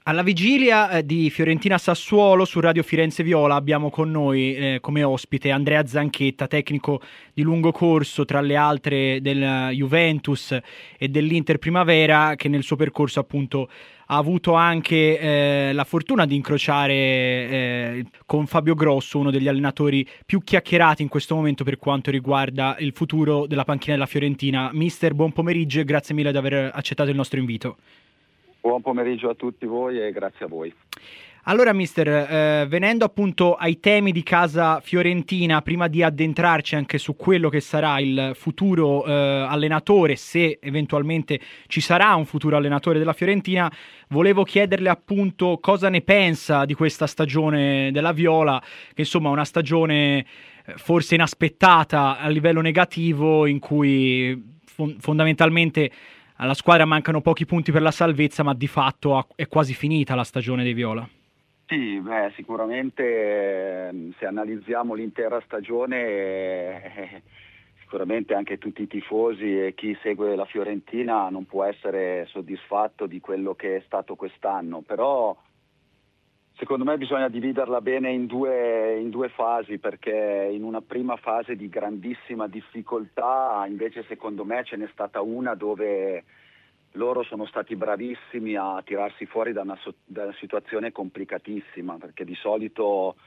Alla vigilia di Fiorentina-Sassuolo su Radio Firenze Viola abbiamo con noi come ospite Andrea Zanchetta, tecnico di lungo corso tra le altre del Juventus e dell'Inter Primavera, che nel suo percorso appunto ha avuto anche la fortuna di incrociare con Fabio Grosso, uno degli allenatori più chiacchierati in questo momento per quanto riguarda il futuro della panchina della Fiorentina. Mister, buon pomeriggio e grazie mille di aver accettato il nostro invito. Buon pomeriggio a tutti voi e grazie a voi. Allora, mister, venendo appunto ai temi di casa fiorentina, prima di addentrarci anche su quello che sarà il futuro allenatore, se eventualmente ci sarà un futuro allenatore della Fiorentina, volevo chiederle appunto cosa ne pensa di questa stagione della Viola, che insomma è una stagione forse inaspettata a livello negativo, in cui fondamentalmente alla squadra mancano pochi punti per la salvezza, ma di fatto è quasi finita la stagione dei Viola. Sì, sicuramente se analizziamo l'intera stagione, sicuramente anche tutti i tifosi e chi segue la Fiorentina non può essere soddisfatto di quello che è stato quest'anno, però secondo me bisogna dividerla bene in due fasi, perché in una prima fase di grandissima difficoltà invece secondo me ce n'è stata una dove loro sono stati bravissimi a tirarsi fuori da una situazione complicatissima, perché di solito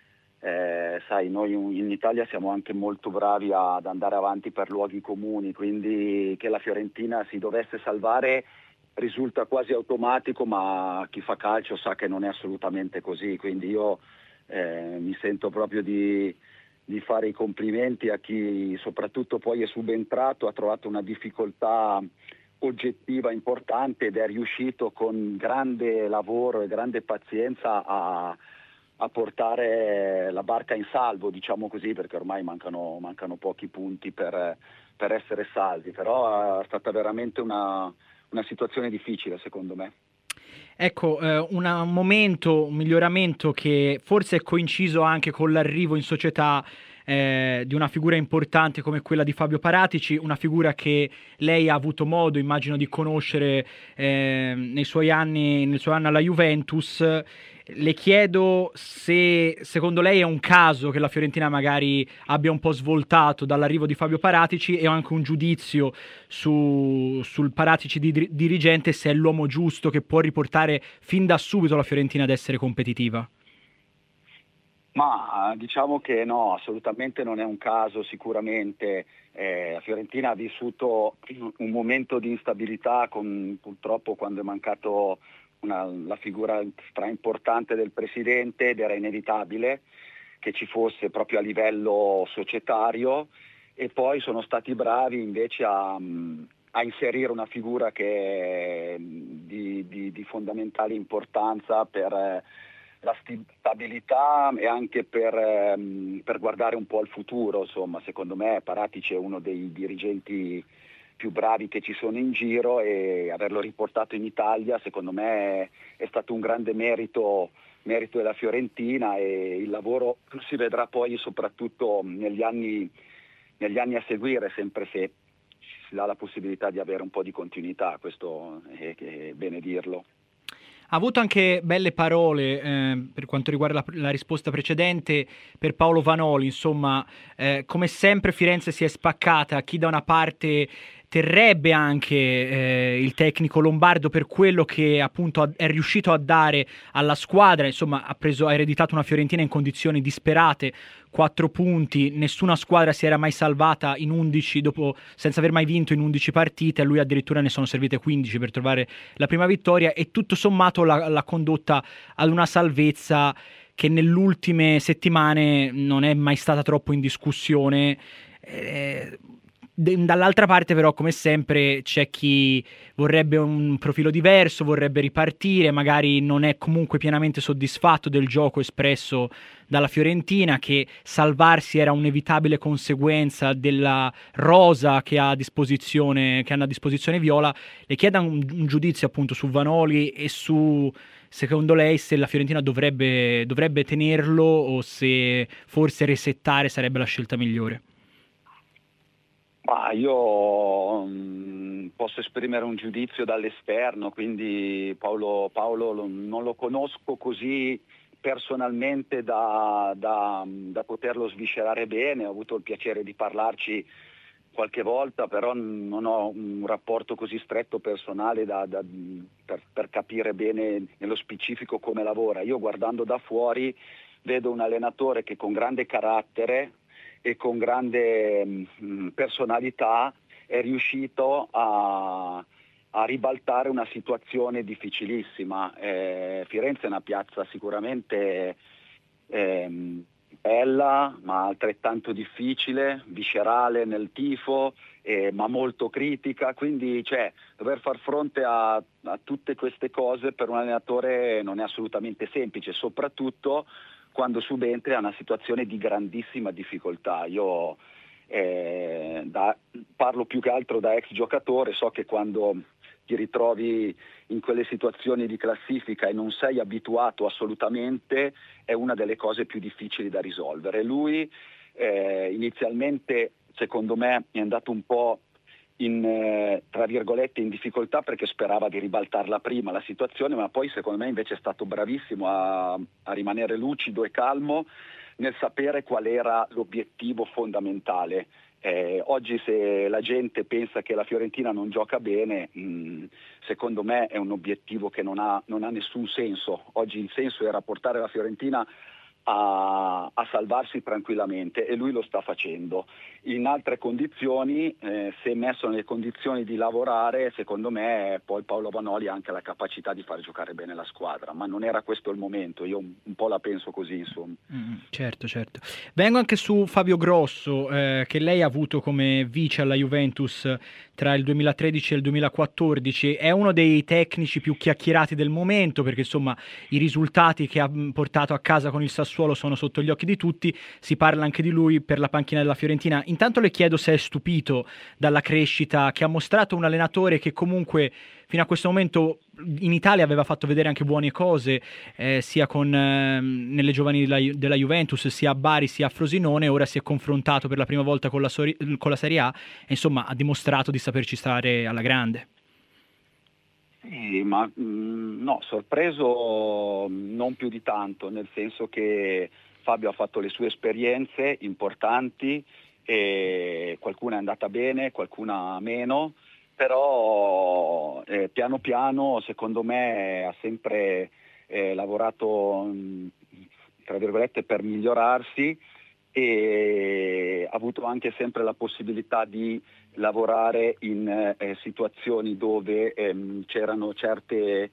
sai, noi in Italia siamo anche molto bravi ad andare avanti per luoghi comuni, quindi che la Fiorentina si dovesse salvare risulta quasi automatico, ma chi fa calcio sa che non è assolutamente così, quindi io mi sento proprio di fare i complimenti a chi soprattutto poi è subentrato, ha trovato una difficoltà oggettiva importante ed è riuscito con grande lavoro e grande pazienza a portare la barca in salvo, diciamo così, perché ormai mancano pochi punti per essere salvi, però è stata veramente una situazione difficile secondo me. Ecco, un miglioramento che forse è coinciso anche con l'arrivo in società di una figura importante come quella di Fabio Paratici, una figura che lei ha avuto modo, immagino, di conoscere nel suo anno alla Juventus. Le chiedo se secondo lei è un caso che la Fiorentina magari abbia un po' svoltato dall'arrivo di Fabio Paratici, e ho anche un giudizio sul Paratici dirigente, se è l'uomo giusto che può riportare fin da subito la Fiorentina ad essere competitiva. Ma diciamo che no, assolutamente non è un caso, sicuramente la Fiorentina ha vissuto un momento di instabilità purtroppo quando è mancato la figura straimportante del presidente, ed era inevitabile che ci fosse proprio a livello societario, e poi sono stati bravi invece a inserire una figura che è di fondamentale importanza per la stabilità e anche per guardare un po' al futuro. Insomma, secondo me Paratici è uno dei dirigenti più bravi che ci sono in giro, e averlo riportato in Italia secondo me è stato un grande merito della Fiorentina, e il lavoro si vedrà poi soprattutto negli anni a seguire, sempre se si dà la possibilità di avere un po' di continuità, questo è bene dirlo. Ha avuto anche belle parole per quanto riguarda la risposta precedente per Paolo Vanoli, insomma, come sempre Firenze si è spaccata, chi da una parte terrebbe anche il tecnico lombardo per quello che appunto è riuscito a dare alla squadra, insomma ha ereditato una Fiorentina in condizioni disperate, 4 punti, nessuna squadra si era mai salvata in 11 senza aver mai vinto in 11 partite, a lui addirittura ne sono servite 15 per trovare la prima vittoria, e tutto sommato l'ha condotta ad una salvezza che nelle ultime settimane non è mai stata troppo in discussione. Dall'altra parte però, come sempre, c'è chi vorrebbe un profilo diverso, vorrebbe ripartire, magari non è comunque pienamente soddisfatto del gioco espresso dalla Fiorentina, che salvarsi era un'inevitabile conseguenza della rosa che hanno a disposizione Viola. Le chiedo un giudizio appunto su Vanoli e su, secondo lei, se la Fiorentina dovrebbe tenerlo o se forse resettare sarebbe la scelta migliore. Ma io posso esprimere un giudizio dall'esterno, quindi Paolo non lo conosco così personalmente da poterlo sviscerare bene. Ho avuto il piacere di parlarci qualche volta, però non ho un rapporto così stretto personale per capire bene nello specifico come lavora. Io, guardando da fuori, vedo un allenatore che con grande carattere e con grande personalità è riuscito a ribaltare una situazione difficilissima. Firenze è una piazza sicuramente bella, ma altrettanto difficile, viscerale nel tifo, ma molto critica, quindi dover far fronte a tutte queste cose per un allenatore non è assolutamente semplice, soprattutto quando subentri a una situazione di grandissima difficoltà. Io parlo più che altro da ex giocatore, so che quando ti ritrovi in quelle situazioni di classifica e non sei abituato assolutamente, è una delle cose più difficili da risolvere. Lui inizialmente, secondo me, è andato un po' tra virgolette in difficoltà perché sperava di ribaltarla prima la situazione, ma poi secondo me invece è stato bravissimo a rimanere lucido e calmo nel sapere qual era l'obiettivo fondamentale. Oggi, se la gente pensa che la Fiorentina non gioca bene, secondo me è un obiettivo che non ha nessun senso. Oggi il senso era portare la Fiorentina a salvarsi tranquillamente, e lui lo sta facendo. In altre condizioni, se messo nelle condizioni di lavorare, secondo me poi Paolo Vanoli ha anche la capacità di far giocare bene la squadra, ma non era questo il momento. Io un po' la penso così, insomma. Certo. Vengo anche su Fabio Grosso, che lei ha avuto come vice alla Juventus tra il 2013 e il 2014. È uno dei tecnici più chiacchierati del momento, perché insomma i risultati che ha portato a casa con il Sassuolo sono sotto gli occhi di tutti. Si parla anche di lui per la panchina della Fiorentina. Intanto le chiedo se è stupito dalla crescita che ha mostrato un allenatore che comunque fino a questo momento in Italia aveva fatto vedere anche buone cose, sia nelle giovani della Juventus, sia a Bari sia a Frosinone. Ora si è confrontato per la prima volta con la Serie A e insomma ha dimostrato di saperci stare alla grande. Sì, ma no, sorpreso non più di tanto, nel senso che Fabio ha fatto le sue esperienze importanti e qualcuna è andata bene, qualcuna meno, però piano piano secondo me ha sempre lavorato tra virgolette per migliorarsi, e ha avuto anche sempre la possibilità di lavorare in situazioni dove c'erano certe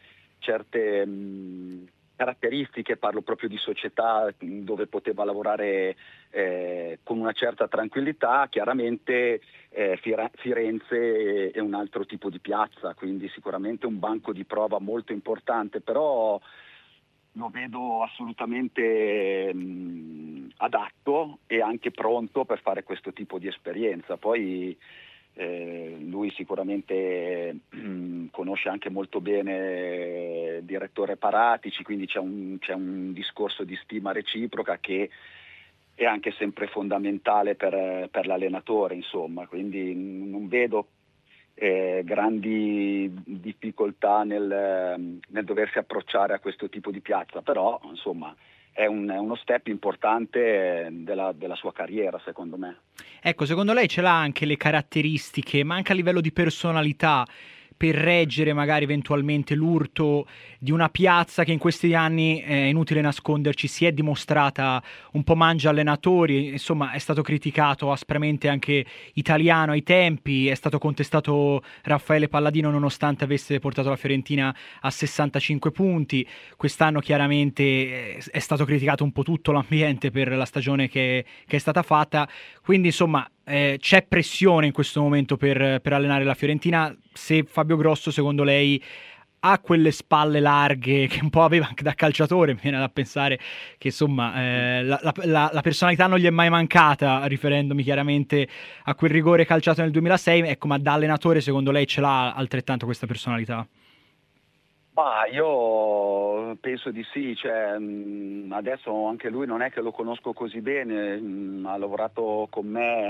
caratteristiche, parlo proprio di società dove poteva lavorare con una certa tranquillità. Chiaramente Firenze è un altro tipo di piazza, quindi sicuramente un banco di prova molto importante, però lo vedo assolutamente adatto e anche pronto per fare questo tipo di esperienza. Poi lui sicuramente conosce anche molto bene il direttore Paratici, quindi c'è un discorso di stima reciproca che è anche sempre fondamentale per l'allenatore, insomma, quindi non vedo grandi difficoltà nel doversi approcciare a questo tipo di piazza, però insomma è uno step importante della sua carriera, secondo me. Ecco, secondo lei ce l'ha anche le caratteristiche, ma anche a livello di personalità, per reggere magari eventualmente l'urto di una piazza che in questi anni, è inutile nasconderci, si è dimostrata un po' mangia allenatori, insomma è stato criticato aspramente anche Italiano ai tempi, è stato contestato Raffaele Palladino nonostante avesse portato la Fiorentina a 65 punti. Quest'anno chiaramente è stato criticato un po' tutto l'ambiente per la stagione che è stata fatta, quindi insomma c'è pressione in questo momento per allenare la Fiorentina. Se Fabio Grosso, secondo lei, ha quelle spalle larghe che un po' aveva anche da calciatore, mi viene da pensare che insomma la personalità non gli è mai mancata, riferendomi chiaramente a quel rigore calciato nel 2006, ecco, ma da allenatore secondo lei ce l'ha altrettanto questa personalità? Ma io penso di sì, adesso anche lui non è che lo conosco così bene, ha lavorato con me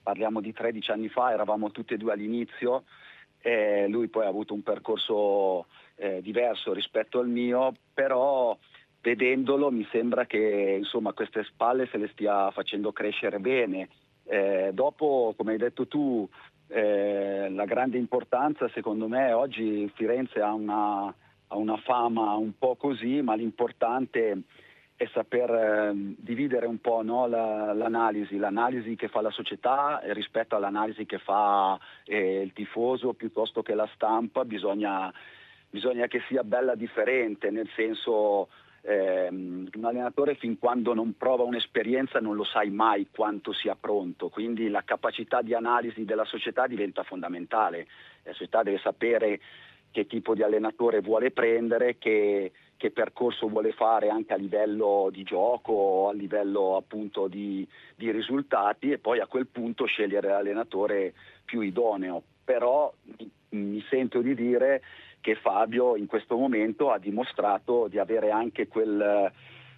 parliamo di 13 anni fa, eravamo tutti e due all'inizio, lui poi ha avuto un percorso diverso rispetto al mio, però vedendolo mi sembra che insomma queste spalle se le stia facendo crescere bene. Dopo, come hai detto tu, la grande importanza secondo me oggi Firenze ha una fama un po' così, ma l'importante è saper dividere un po', no, l'analisi che fa la società rispetto all'analisi che fa il tifoso piuttosto che la stampa. Bisogna che sia bella differente, nel senso un allenatore fin quando non prova un'esperienza non lo sai mai quanto sia pronto, quindi la capacità di analisi della società diventa fondamentale. La società deve sapere che tipo di allenatore vuole prendere, che percorso vuole fare anche a livello di gioco, a livello appunto di risultati, e poi a quel punto scegliere l'allenatore più idoneo. Però mi sento di dire che Fabio in questo momento ha dimostrato di avere anche quella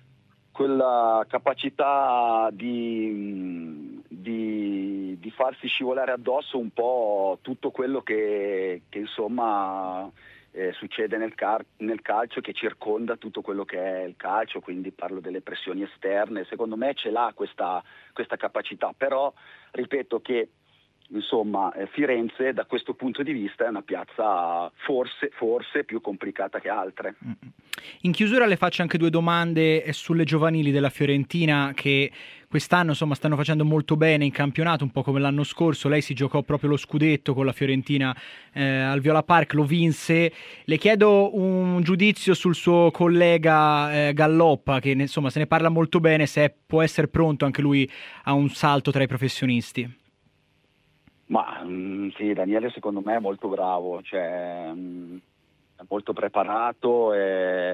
capacità di farsi scivolare addosso un po' tutto quello che insomma succede nel calcio, che circonda tutto quello che è il calcio, quindi parlo delle pressioni esterne. Secondo me ce l'ha questa capacità, però ripeto che insomma Firenze da questo punto di vista è una piazza forse più complicata che altre. In chiusura le faccio anche due domande sulle giovanili della Fiorentina, che quest'anno insomma stanno facendo molto bene in campionato, un po' come l'anno scorso. Lei si giocò proprio lo scudetto con la Fiorentina al Viola Park, lo vinse. Le chiedo un giudizio sul suo collega Galloppa, che insomma se ne parla molto bene, se può essere pronto anche lui a un salto tra i professionisti. Ma sì, Daniele secondo me è molto bravo, cioè è molto preparato, è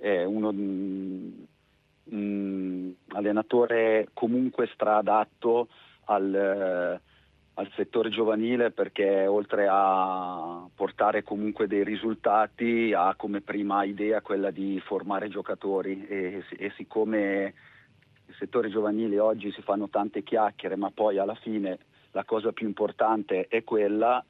un allenatore comunque straadatto al settore giovanile, perché oltre a portare comunque dei risultati ha come prima idea quella di formare giocatori, e siccome il settore giovanile oggi si fanno tante chiacchiere ma poi alla fine la cosa più importante è quella,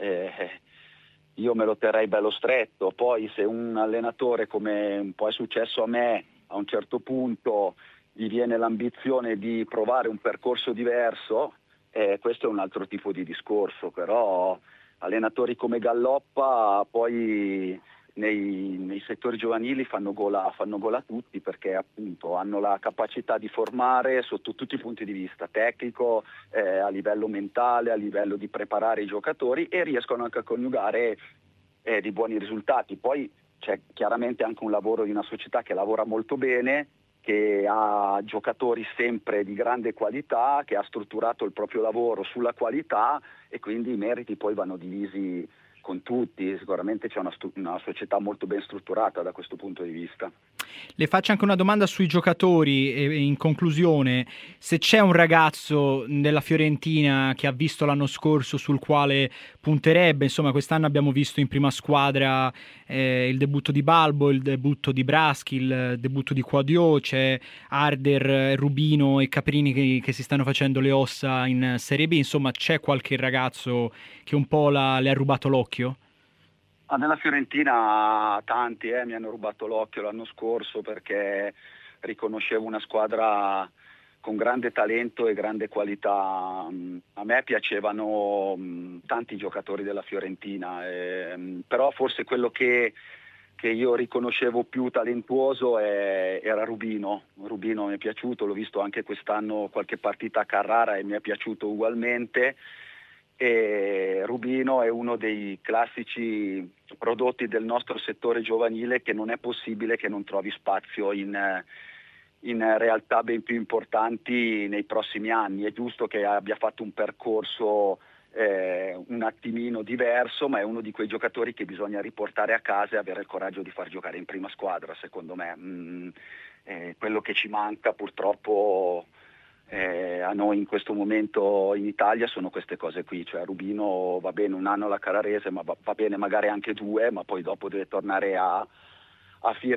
io me lo terrei bello stretto. Poi se un allenatore, come un po' è successo a me, a un certo punto gli viene l'ambizione di provare un percorso diverso, questo è un altro tipo di discorso, però allenatori come Galloppa poi nei settori giovanili fanno gola a tutti, perché appunto hanno la capacità di formare sotto tutti i punti di vista, tecnico, a livello mentale, a livello di preparare i giocatori, e riescono anche a coniugare di buoni risultati. Poi c'è chiaramente anche un lavoro di una società che lavora molto bene, che ha giocatori sempre di grande qualità, che ha strutturato il proprio lavoro sulla qualità, e quindi i meriti poi vanno divisi con tutti. Sicuramente c'è una società molto ben strutturata da questo punto di vista. Le faccio anche una domanda sui giocatori e in conclusione, se c'è un ragazzo della Fiorentina che ha visto l'anno scorso sul quale punterebbe. Insomma, quest'anno abbiamo visto in prima squadra il debutto di Balbo, il debutto di Braschi, il debutto di Quadio, c'è Arder, Rubino e Caprini che si stanno facendo le ossa in Serie B. Insomma, c'è qualche ragazzo che un po' le ha rubato l'occhio? Nella Fiorentina tanti mi hanno rubato l'occhio l'anno scorso, perché riconoscevo una squadra con grande talento e grande qualità. A me piacevano tanti giocatori della Fiorentina, però forse quello che io riconoscevo più talentuoso era Rubino. Rubino mi è piaciuto, l'ho visto anche quest'anno qualche partita a Carrara e mi è piaciuto ugualmente. E Rubino è uno dei classici prodotti del nostro settore giovanile che non è possibile che non trovi spazio in realtà ben più importanti nei prossimi anni. È giusto che abbia fatto un percorso un attimino diverso, ma è uno di quei giocatori che bisogna riportare a casa e avere il coraggio di far giocare in prima squadra, secondo me. Quello che ci manca purtroppo a noi in questo momento in Italia sono queste cose qui, cioè Rubino va bene un anno alla Carrarese, ma va bene magari anche 2, ma poi dopo deve tornare a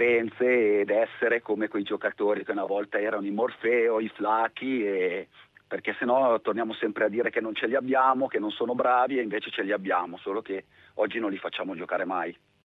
Firenze ed essere come quei giocatori che una volta erano i Morfeo, i Flacchi, e perché sennò torniamo sempre a dire che non ce li abbiamo, che non sono bravi, e invece ce li abbiamo, solo che oggi non li facciamo giocare mai.